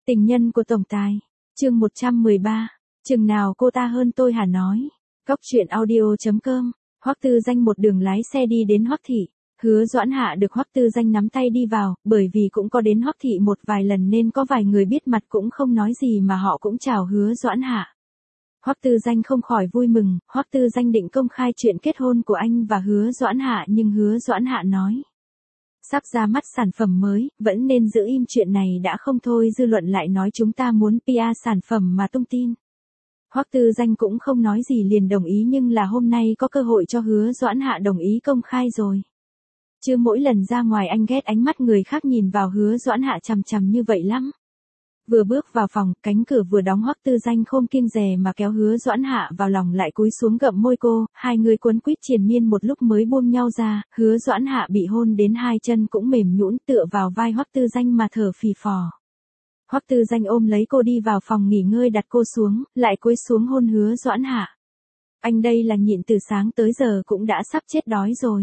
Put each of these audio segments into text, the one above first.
Tình nhân của tổng tài. Chương 113. Chừng nào cô ta hơn tôi hả nói. Góc truyện audio.com. Hoắc Tư Danh một đường lái xe đi đến Hoắc thị. Hứa Doãn Hạ được Hoắc Tư Danh nắm tay đi vào, bởi vì cũng có đến Hoắc thị một vài lần nên có vài người biết mặt cũng không nói gì mà họ cũng chào Hứa Doãn Hạ. Hoắc Tư Danh không khỏi vui mừng, Hoắc Tư Danh định công khai chuyện kết hôn của anh và Hứa Doãn Hạ nhưng Hứa Doãn Hạ nói. Sắp ra mắt sản phẩm mới, vẫn nên giữ im chuyện này đã không thôi dư luận lại nói chúng ta muốn PR sản phẩm mà tung tin. Hoắc Tư Danh cũng không nói gì liền đồng ý nhưng là hôm nay có cơ hội cho Hứa Doãn Hạ đồng ý công khai rồi. Chứ mỗi lần ra ngoài anh ghét ánh mắt người khác nhìn vào Hứa Doãn Hạ chằm chằm như vậy lắm. Vừa bước vào phòng, cánh cửa vừa đóng Hoắc Tư Danh không kiêng dè mà kéo Hứa Doãn Hạ vào lòng lại cúi xuống gặm môi cô, hai người quấn quýt triền miên một lúc mới buông nhau ra, Hứa Doãn Hạ bị hôn đến hai chân cũng mềm nhũn tựa vào vai Hoắc Tư Danh mà thở phì phò. Hoắc Tư Danh ôm lấy cô đi vào phòng nghỉ ngơi đặt cô xuống, lại cúi xuống hôn Hứa Doãn Hạ. Anh đây là nhịn từ sáng tới giờ cũng đã sắp chết đói rồi.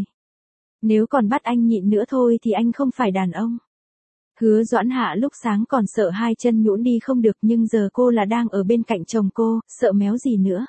Nếu còn bắt anh nhịn nữa thôi thì anh không phải đàn ông. Hứa Doãn Hạ lúc sáng còn sợ hai chân nhũn đi không được nhưng giờ cô là đang ở bên cạnh chồng cô, sợ méo gì nữa.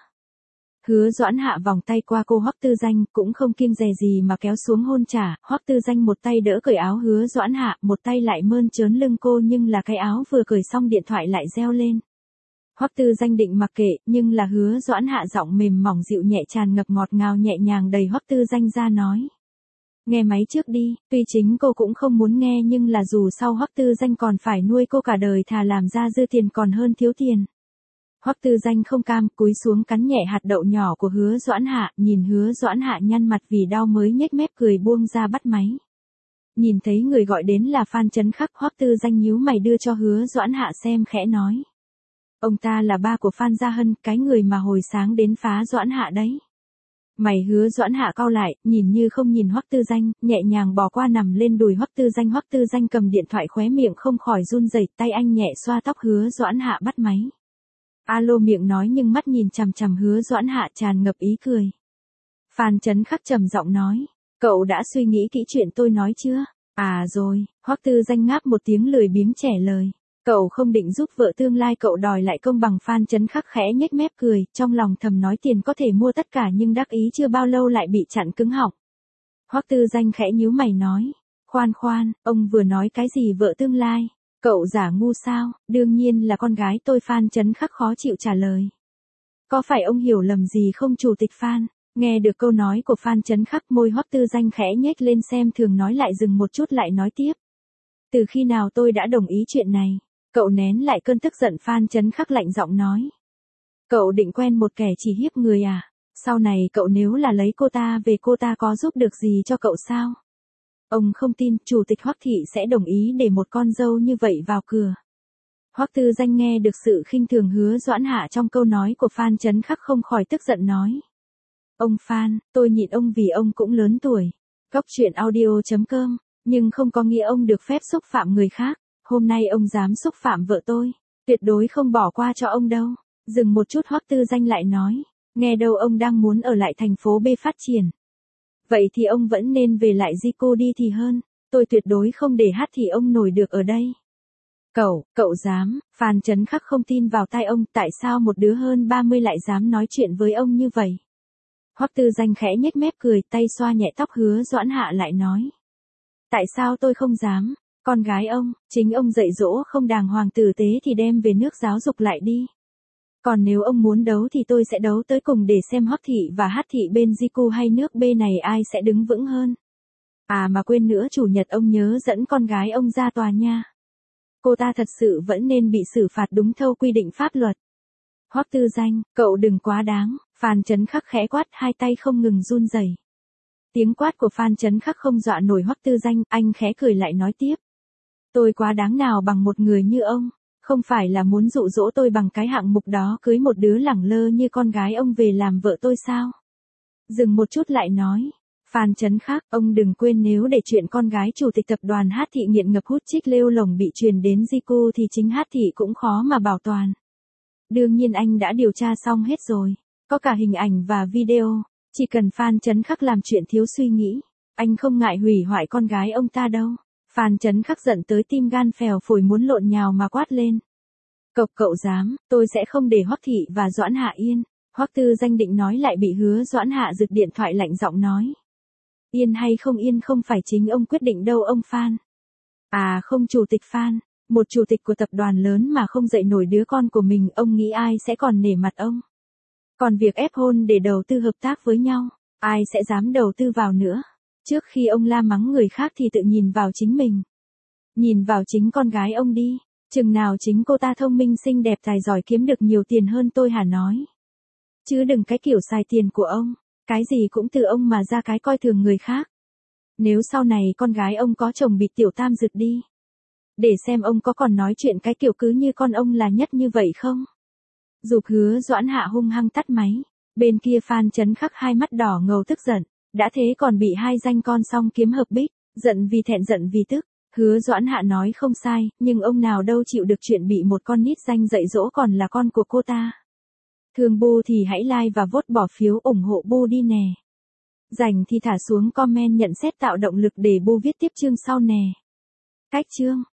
Hứa Doãn Hạ vòng tay qua cô Hoắc Tư Danh cũng không kiêng dè gì mà kéo xuống hôn trả, Hoắc Tư Danh một tay đỡ cởi áo Hứa Doãn Hạ, một tay lại mơn trớn lưng cô nhưng là cái áo vừa cởi xong điện thoại lại reo lên. Hoắc Tư Danh định mặc kệ nhưng là Hứa Doãn Hạ giọng mềm mỏng dịu nhẹ tràn ngập ngọt ngào nhẹ nhàng đầy Hoắc Tư Danh ra nói. Nghe máy trước đi, tuy chính cô cũng không muốn nghe nhưng là dù sau Hoắc Tư Danh còn phải nuôi cô cả đời thà làm ra dư tiền còn hơn thiếu tiền. Hoắc Tư Danh không cam cúi xuống cắn nhẹ hạt đậu nhỏ của Hứa Doãn Hạ, nhìn Hứa Doãn Hạ nhăn mặt vì đau mới nhếch mép cười buông ra bắt máy. Nhìn thấy người gọi đến là Phan Chấn Khắc Hoắc Tư Danh nhíu mày đưa cho Hứa Doãn Hạ xem khẽ nói. Ông ta là ba của Phan Gia Hân, cái người mà hồi sáng đến phá Doãn Hạ đấy. Mày Hứa Doãn Hạ cau lại, nhìn như không nhìn Hoắc Tư Danh, nhẹ nhàng bò qua nằm lên đùi Hoắc Tư Danh cầm điện thoại khóe miệng không khỏi run rẩy, tay anh nhẹ xoa tóc Hứa Doãn Hạ bắt máy. Alo miệng nói nhưng mắt nhìn chằm chằm Hứa Doãn Hạ tràn ngập ý cười. Phan Chấn Khắc trầm giọng nói, cậu đã suy nghĩ kỹ chuyện tôi nói chưa? À rồi, Hoắc Tư Danh ngáp một tiếng lười biếng trả lời. Cậu không định giúp vợ tương lai cậu đòi lại công bằng. Phan Chấn Khắc khẽ nhếch mép cười, trong lòng thầm nói tiền có thể mua tất cả nhưng đắc ý chưa bao lâu lại bị chặn cứng họng. Hoắc Tư Danh khẽ nhíu mày nói, khoan, ông vừa nói cái gì vợ tương lai? Cậu giả ngu sao? Đương nhiên là con gái tôi. Phan Chấn Khắc khó chịu trả lời. Có phải ông hiểu lầm gì không chủ tịch Phan? Nghe được câu nói của Phan Chấn Khắc môi Hoắc Tư Danh khẽ nhếch lên xem thường nói lại dừng một chút lại nói tiếp. Từ khi nào tôi đã đồng ý chuyện này? Cậu nén lại cơn tức giận. Phan Chấn Khắc lạnh giọng nói. Cậu định quen một kẻ chỉ hiếp người à? Sau này cậu nếu là lấy cô ta về cô ta có giúp được gì cho cậu sao? Ông không tin chủ tịch Hoắc thị sẽ đồng ý để một con dâu như vậy vào cửa. Hoắc Tư Danh nghe được sự khinh thường Hứa Doãn Hạ trong câu nói của Phan Chấn Khắc không khỏi tức giận nói. Ông Phan, tôi nhịn ông vì ông cũng lớn tuổi. Góc truyện audio.com, nhưng không có nghĩa ông được phép xúc phạm người khác. Hôm nay ông dám xúc phạm vợ tôi, tuyệt đối không bỏ qua cho ông đâu. Dừng một chút Hoắc Tư Danh lại nói, nghe đâu ông đang muốn ở lại thành phố B phát triển. Vậy thì ông vẫn nên về lại Zico đi thì hơn, tôi tuyệt đối không để hát thì ông nổi được ở đây. Cậu dám? Phan Chấn Khắc không tin vào tai ông, tại sao một đứa hơn 30 lại dám nói chuyện với ông như vậy? Hoắc Tư Danh khẽ nhếch mép cười, tay xoa nhẹ tóc Hứa Doãn Hạ lại nói. Tại sao tôi không dám? Con gái ông, chính ông dạy dỗ không đàng hoàng tử tế thì đem về nước giáo dục lại đi. Còn nếu ông muốn đấu thì tôi sẽ đấu tới cùng để xem Hoắc thị và Hát thị bên Zico hay nước B này ai sẽ đứng vững hơn. À mà quên nữa, chủ nhật ông nhớ dẫn con gái ông ra tòa nha. Cô ta thật sự vẫn nên bị xử phạt đúng theo quy định pháp luật. Hoắc Tư Danh, cậu đừng quá đáng. Phan Chấn Khắc khẽ quát, hai tay không ngừng run rẩy. Tiếng quát của Phan Chấn Khắc không dọa nổi Hoắc Tư Danh, anh khẽ cười lại nói tiếp. Tôi quá đáng nào bằng một người như ông, không phải là muốn dụ dỗ tôi bằng cái hạng mục đó cưới một đứa lẳng lơ như con gái ông về làm vợ tôi sao? Dừng một chút lại nói, Phan Chấn Khắc, ông đừng quên nếu để chuyện con gái chủ tịch tập đoàn Hát thị nghiện ngập hút chích lêu lổng bị truyền đến Zico thì chính Hát thị cũng khó mà bảo toàn. Đương nhiên anh đã điều tra xong hết rồi, có cả hình ảnh và video, chỉ cần Phan Chấn Khắc làm chuyện thiếu suy nghĩ, anh không ngại hủy hoại con gái ông ta đâu. Phan Chấn Khắc giận tới tim gan phèo phổi muốn lộn nhào mà quát lên. Cậu dám, tôi sẽ không để Hoắc Thị và Doãn Hạ yên. Hoắc Tư Danh định nói lại bị Hứa Doãn Hạ giật điện thoại lạnh giọng nói. Yên hay không yên không phải chính ông quyết định đâu ông Phan. À không, chủ tịch Phan, một chủ tịch của tập đoàn lớn mà không dạy nổi đứa con của mình, ông nghĩ ai sẽ còn nể mặt ông. Còn việc ép hôn để đầu tư hợp tác với nhau, ai sẽ dám đầu tư vào nữa. Trước khi ông la mắng người khác thì tự nhìn vào chính mình. Nhìn vào chính con gái ông đi, chừng nào chính cô ta thông minh xinh đẹp tài giỏi kiếm được nhiều tiền hơn tôi hả nói. Chứ đừng cái kiểu xài tiền của ông, cái gì cũng từ ông mà ra cái coi thường người khác. Nếu sau này con gái ông có chồng bị tiểu tam giật đi, để xem ông có còn nói chuyện cái kiểu cứ như con ông là nhất như vậy không. Dục Hứa Doãn Hạ hung hăng tắt máy, bên kia Phan Chấn Khắc hai mắt đỏ ngầu tức giận, đã thế còn bị hai danh con song kiếm hợp bích, giận vì thẹn giận vì tức. Hứa Doãn Hạ nói không sai, nhưng ông nào đâu chịu được chuyện bị một con nít danh dạy dỗ còn là con của cô ta. Thương Bu thì hãy like và vote bỏ phiếu ủng hộ Bu đi nè. Rảnh thì thả xuống comment nhận xét tạo động lực để Bu viết tiếp chương sau nè. Cách chương